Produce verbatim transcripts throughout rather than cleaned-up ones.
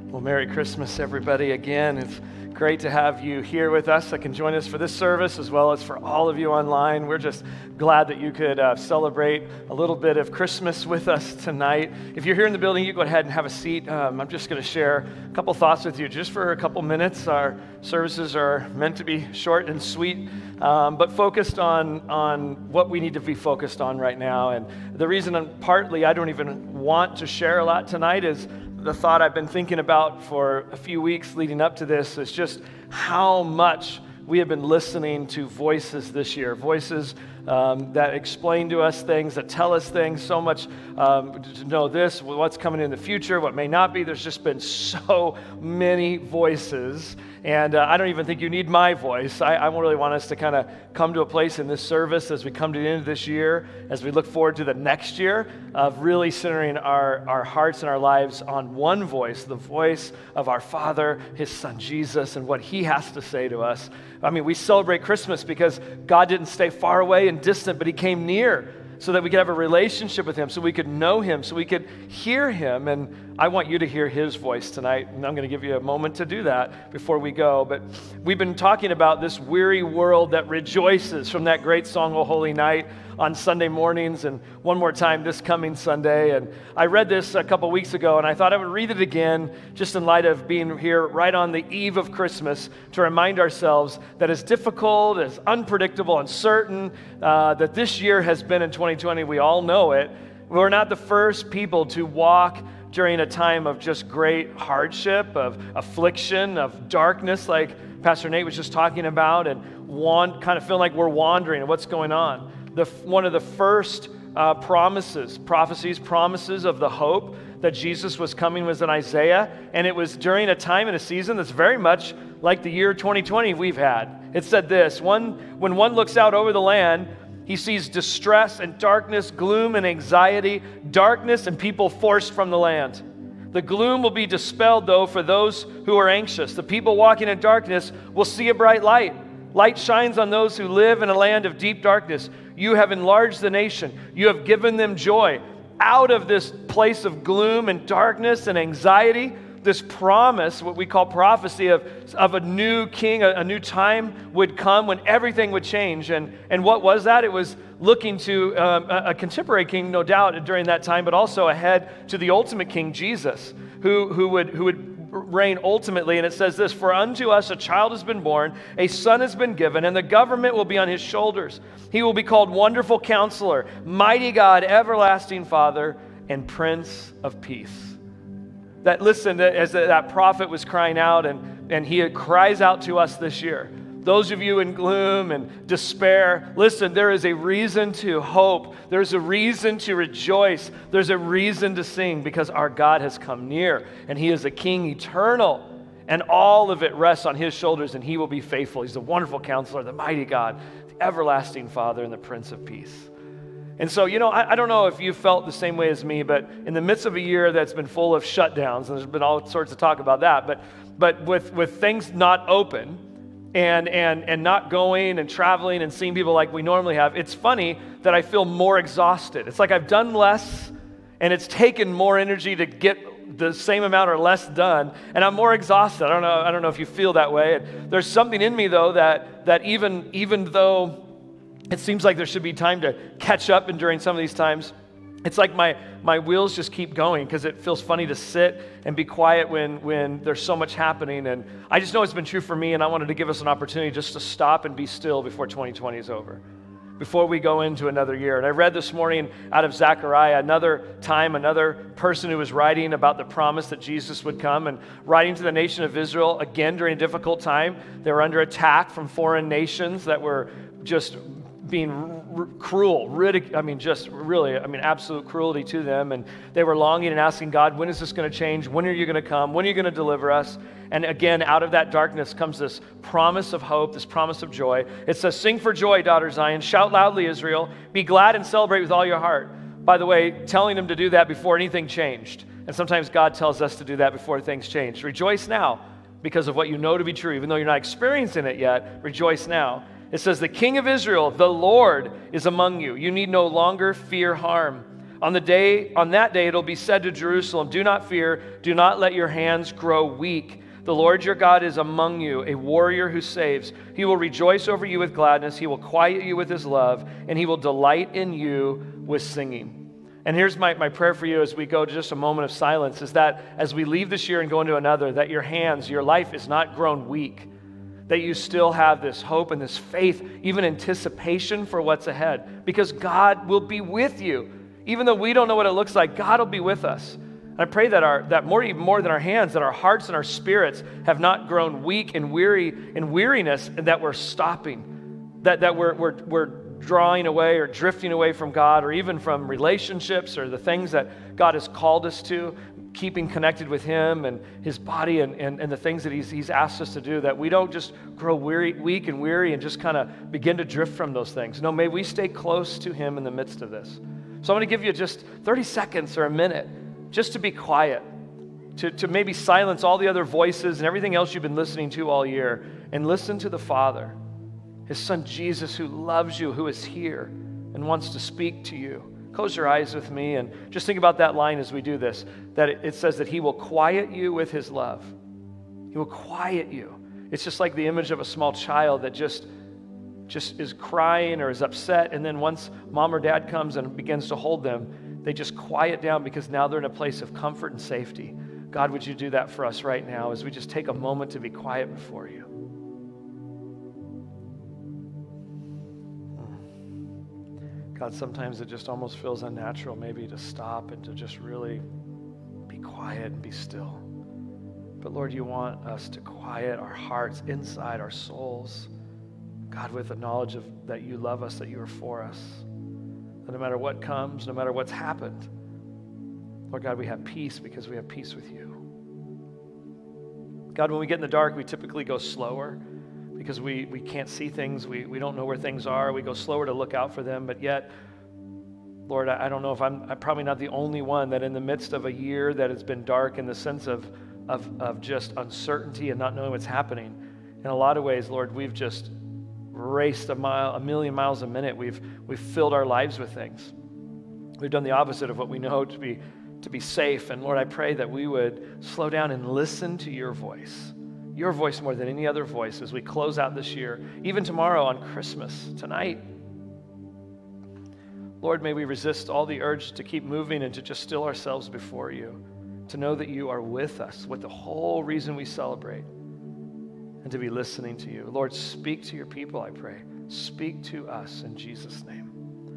Well, Merry Christmas, everybody, again. It's great to have you here with us that can join us for this service as well as for all of you online. We're just glad that you could uh, celebrate a little bit of Christmas with us tonight. If you're here in the building, you go ahead and have a seat. Um, I'm just going to share a couple thoughts with you just for a couple minutes. Our services are meant to be short and sweet, um, but focused on, on what we need to be focused on right now. And the reason, I'm, partly, I don't even want to share a lot tonight is the thought I've been thinking about for a few weeks leading up to this is just how much we have been listening to voices this year, voices um, that explain to us things, that tell us things, so much um, to know this, what's coming in the future, what may not be. There's just been so many voices, and uh, I don't even think you need my voice. I, I really want us to kind of come to a place in this service as we come to the end of this year, as we look forward to the next year, of really centering our, our hearts and our lives on one voice, the voice of our Father, His Son Jesus, and what He has to say to us. I mean, we celebrate Christmas because God didn't stay far away and distant, but He came near so that we could have a relationship with Him, so we could know Him, so we could hear Him. And I want you to hear His voice tonight, and I'm going to give you a moment to do that before we go. But we've been talking about this weary world that rejoices, from that great song, O Holy Night, on Sunday mornings, and one more time this coming Sunday. And I read this a couple weeks ago, and I thought I would read it again, just in light of being here right on the eve of Christmas, to remind ourselves that as difficult, as unpredictable, uncertain uh, that this year has been in twenty twenty, we all know it, we're not the first people to walk during a time of just great hardship, of affliction, of darkness, like Pastor Nate was just talking about, and want, kind of feeling like we're wandering and what's going on. The, one of the first uh, promises, prophecies, promises of the hope that Jesus was coming was in Isaiah, and it was during a time and a season that's very much like the year twenty twenty we've had. It said this: one, when one looks out over the land, he sees distress and darkness, gloom and anxiety, darkness and people forced from the land. The gloom will be dispelled, though, for those who are anxious. The people walking in darkness will see a bright light. Light shines on those who live in a land of deep darkness. You have enlarged the nation. You have given them joy. Out of this place of gloom and darkness and anxiety, this promise, what we call prophecy of, of a new king, a, a new time would come when everything would change. And, and what was that? It was looking to um, a, a contemporary king, no doubt, during that time, but also ahead to the ultimate king, Jesus, who, who would who would reign ultimately. And it says this: for unto us a child has been born, a son has been given, and the government will be on his shoulders. He will be called Wonderful Counselor, Mighty God, Everlasting Father, and Prince of Peace. That, listen, as that prophet was crying out, and, and he cries out to us this year, those of you in gloom and despair, listen, there is a reason to hope. There's a reason to rejoice. There's a reason to sing, because our God has come near, and He is a King eternal, and all of it rests on His shoulders, and He will be faithful. He's the Wonderful Counselor, the Mighty God, the Everlasting Father, and the Prince of Peace. And so, you know, I, I don't know if you felt the same way as me, but in the midst of a year that's been full of shutdowns, and there's been all sorts of talk about that, but but with, with things not open, and and and not going and traveling and seeing people like we normally have, it's funny that I feel more exhausted. It's like I've done less, and it's taken more energy to get the same amount or less done, and I'm more exhausted. I don't know. I don't know if you feel that way. And there's something in me though that that even even though it seems like there should be time to catch up, and during some of these times, it's like my, my wheels just keep going, because it feels funny to sit and be quiet when, when there's so much happening. And I just know it's been true for me, and I wanted to give us an opportunity just to stop and be still before twenty twenty is over, before we go into another year. And I read this morning out of Zechariah, another time, another person who was writing about the promise that Jesus would come, and writing to the nation of Israel, again, during a difficult time. They were under attack from foreign nations that were just being r- cruel, ridic- I mean, just really, I mean, absolute cruelty to them. And they were longing and asking God, when is this going to change? When are you going to come? When are you going to deliver us? And again, out of that darkness comes this promise of hope, this promise of joy. It says, sing for joy, daughter Zion. Shout loudly, Israel. Be glad and celebrate with all your heart. By the way, telling them to do that before anything changed. And sometimes God tells us to do that before things change. Rejoice now because of what you know to be true. Even though you're not experiencing it yet, rejoice now. It says, the King of Israel, the Lord, is among you. You need no longer fear harm. On the day, on that day, it'll be said to Jerusalem, do not fear, do not let your hands grow weak. The Lord your God is among you, a warrior who saves. He will rejoice over you with gladness. He will quiet you with his love, and he will delight in you with singing. And here's my, my prayer for you as we go to just a moment of silence, is that as we leave this year and go into another, that your hands, your life is not grown weak, that you still have this hope and this faith, even anticipation for what's ahead, because God will be with you. Even though we don't know what it looks like, God will be with us. And I pray that our that more even more than our hands, that our hearts and our spirits have not grown weak and weary in weariness, and that we're stopping, that, that we're, we're, we're drawing away or drifting away from God, or even from relationships or the things that God has called us to, keeping connected with him and his body and, and, and the things that he's, he's asked us to do, that we don't just grow weary, weak and weary and just kind of begin to drift from those things. No, may we stay close to him in the midst of this. So I'm going to give you just thirty seconds or a minute just to be quiet, to, to maybe silence all the other voices and everything else you've been listening to all year, and listen to the Father, his Son Jesus, who loves you, who is here and wants to speak to you. Close your eyes with me and just think about that line as we do this, that it, it says that he will quiet you with his love. He will quiet you. It's just like the image of a small child that just just is crying or is upset, and then once mom or dad comes and begins to hold them, they just quiet down because now they're in a place of comfort and safety. God, would you do that for us right now as we just take a moment to be quiet before you? God, sometimes it just almost feels unnatural maybe to stop and to just really be quiet and be still. But Lord, you want us to quiet our hearts inside, our souls, God, with the knowledge of that you love us, that you are for us. That no matter what comes, no matter what's happened, Lord God, we have peace because we have peace with you. God, when we get in the dark, we typically go slower because we, we can't see things. We, we don't know where things are. We go slower to look out for them. But yet, Lord, I, I don't know if I'm, I'm probably not the only one that in the midst of a year that has been dark in the sense of, of, of just uncertainty and not knowing what's happening, in a lot of ways, Lord, we've just raced a mile, a million miles a minute. We've we've filled our lives with things. We've done the opposite of what we know to be to be safe. And Lord, I pray that we would slow down and listen to your voice, your voice more than any other voice as we close out this year, even tomorrow on Christmas, tonight. Lord, may we resist all the urge to keep moving and to just still ourselves before you, to know that you are with us, with the whole reason we celebrate, and to be listening to you. Lord, speak to your people, I pray. Speak to us in Jesus' name.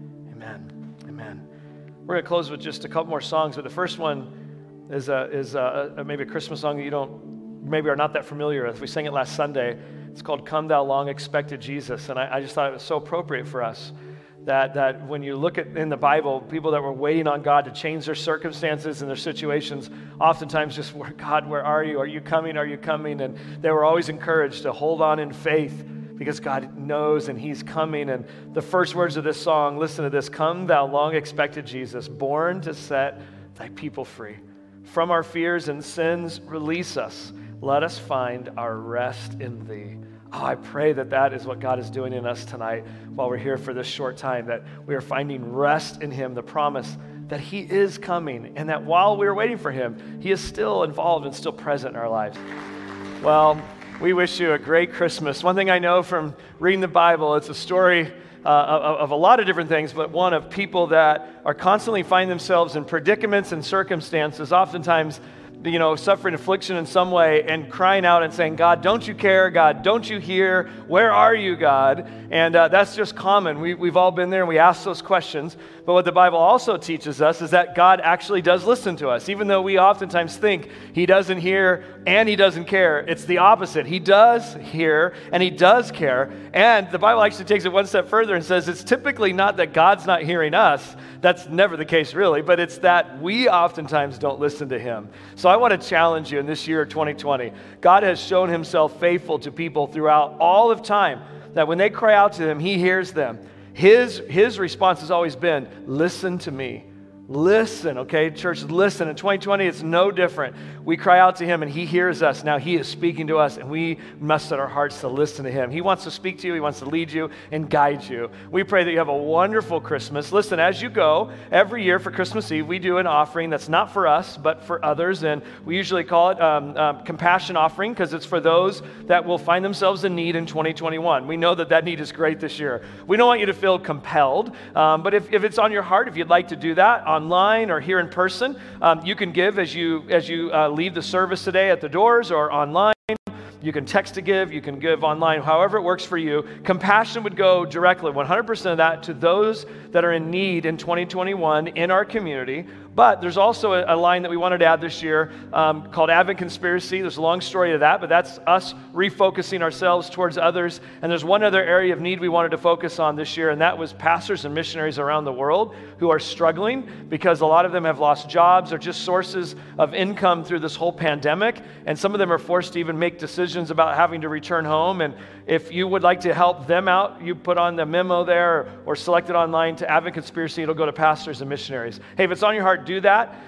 Amen. Amen. We're going to close with just a couple more songs, but the first one is, a, is a, a, maybe a Christmas song that you don't, maybe are not that familiar with. We sang it last Sunday. It's called Come Thou Long Expected Jesus, and I, I just thought it was so appropriate for us. That, that when you look at in the Bible, people that were waiting on God to change their circumstances and their situations, oftentimes just, God, where are you? Are you coming? Are you coming? And they were always encouraged to hold on in faith because God knows and he's coming. And the first words of this song, listen to this: Come thou long expected Jesus, born to set thy people free. From our fears and sins, release us. Let us find our rest in thee. Oh, I pray that that is what God is doing in us tonight while we're here for this short time, that we are finding rest in him, the promise that he is coming, and that while we're waiting for him, he is still involved and still present in our lives. Well, we wish you a great Christmas. One thing I know from reading the Bible, it's a story uh, of, of a lot of different things, but one of people that are constantly finding themselves in predicaments and circumstances, oftentimes you know, suffering affliction in some way and crying out and saying, God, don't you care? God, don't you hear? Where are you, God? And uh, that's just common. We, we've all been there and we ask those questions. But what the Bible also teaches us is that God actually does listen to us. Even though we oftentimes think he doesn't hear and he doesn't care, it's the opposite. He does hear and he does care. And the Bible actually takes it one step further and says it's typically not that God's not hearing us. That's never the case really, but it's that we oftentimes don't listen to him. So I want to challenge you in this year of twenty twenty. God has shown himself faithful to people throughout all of time, that when they cry out to him, he hears them. His, his response has always been, listen to me. listen, okay? Church, listen. In twenty twenty, it's no different. We cry out to him and he hears us. Now he is speaking to us and we must set our hearts to listen to him. He wants to speak to you. He wants to lead you and guide you. We pray that you have a wonderful Christmas. Listen, as you go, every year for Christmas Eve, we do an offering that's not for us, but for others. And we usually call it um, um, compassion offering because it's for those that will find themselves in need in twenty twenty-one. We know that that need is great this year. We don't want you to feel compelled, um, but if, if it's on your heart, if you'd like to do that online or here in person, um, you can give as you as you uh, leave the service today at the doors or online. You can text to give, you can give online, however it works for you. Compassion would go directly, one hundred percent of that, to those that are in need in twenty twenty-one in our community. But there's also a, a line that we wanted to add this year um, called Advent Conspiracy. There's a long story to that, but that's us refocusing ourselves towards others. And there's one other area of need we wanted to focus on this year, and that was pastors and missionaries around the world who are struggling because a lot of them have lost jobs or just sources of income through this whole pandemic. And some of them are forced to even make decisions about having to return home. And if you would like to help them out, you put on the memo there or, or select it online to Advent Conspiracy. It'll go to pastors and missionaries. Hey, if it's on your heart, do that.